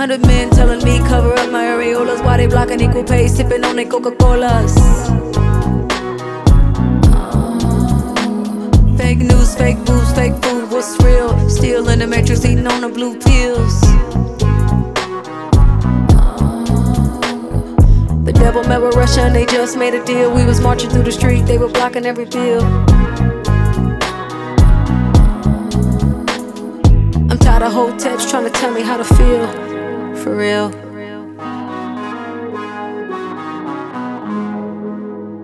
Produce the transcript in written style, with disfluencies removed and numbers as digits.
100 men telling me cover up my areolas while they blocking equal pay, sipping on their Coca-Colas. Fake news, fake booze, fake food, what's real? Still in the matrix, eating on the blue pills. The devil met with Russia and they just made a deal. We was marching through the street, they were blocking every bill. I'm tired of hoteps trying to tell me how to feel. For real.